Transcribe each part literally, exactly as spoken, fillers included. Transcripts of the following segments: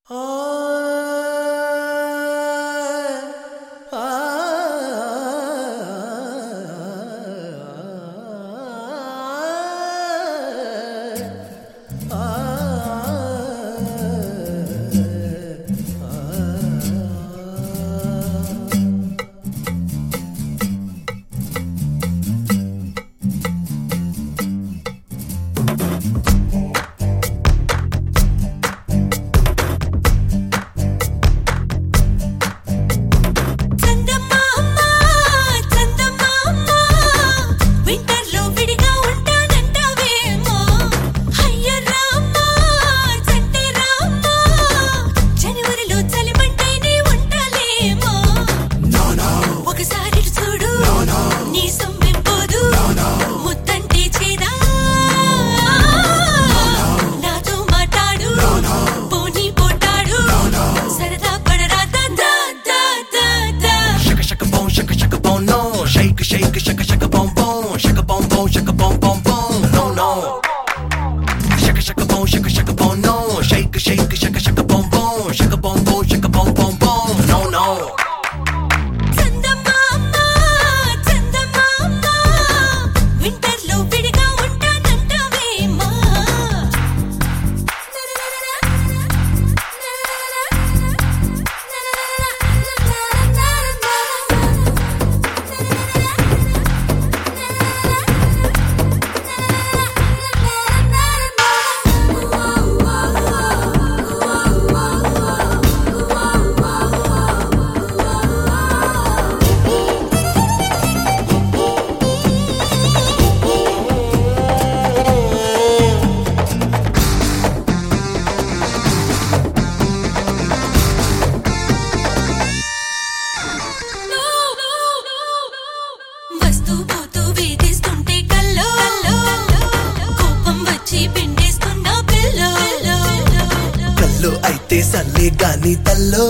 Salle గాని తల్లో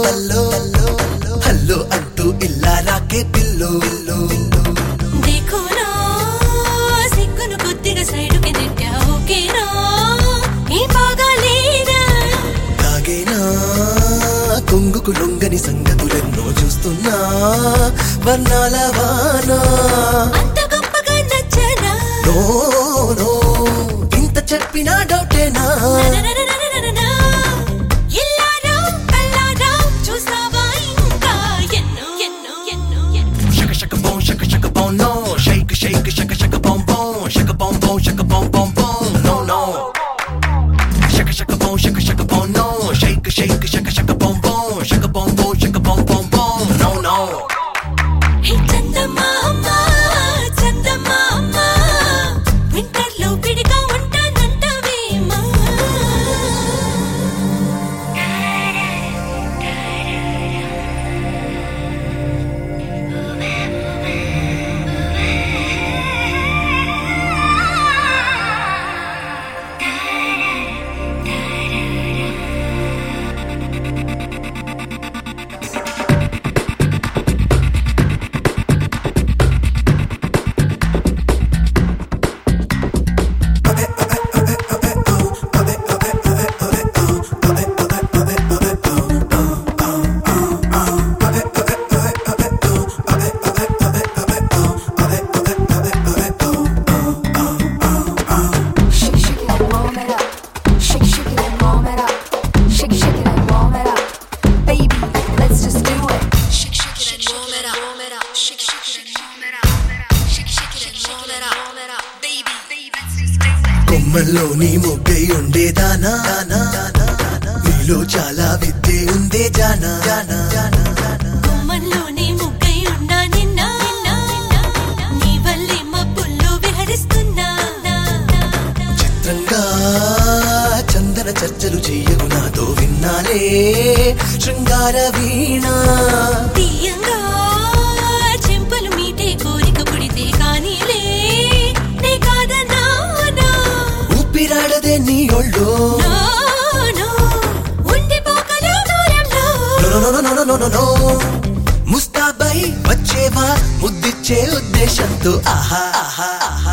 hello అంటూ ఇల్లా రాకే పిల్లో देखोना సిగ్గును కొద్దిగా సైడుకి నెట్టావు కేనా ఈ బాగాలేనా తాగేనా కొంగుకు లొంగని సంగతులెన్నో చూస్తున్నా వర్ణాల వానా అంత గొప్పగా నచ్చనా నో నో ఇంత చెప్పినా డౌటేనా Shake, shake, shake, shake, boom, boom, shake, boom, boom, shake, boom, boom, boom, no, no. Shake, shake, boom, shake, shake, boom, no. Shake, shake, shake, shake, boom, boom, shake, boom, boom, shake, boom, boom, boom, no, no. Hey, Chanda Mama, Chanda Mama, winter lo vidiga untanantavema. కొమ్మల్లోని మొగ్గై ఉండేదానా నీలో చాలా విద్యే ఉందే జానా కొమ్మల్లోని ముగ్గై ఉన్నా నిన్న నీ వల్లే మబ్బుల్లో విహరిస్తున్నా చిత్రంగా చందన చర్చలు చెయ్యకు నాతో విన్నాలే శృంగార వీణ తీయంగా చెంపలు మీటే కోరిక పుడితే కానీలే నే కాదన్నా ఊపిరాడదే నీ ఒళ్ళో ఉండిపోకలు దూరంలో ముస్తాబై వచ్చేవా ముద్దిచ్చే ఉద్దేశంతో ఆహా ఆహా ఆహా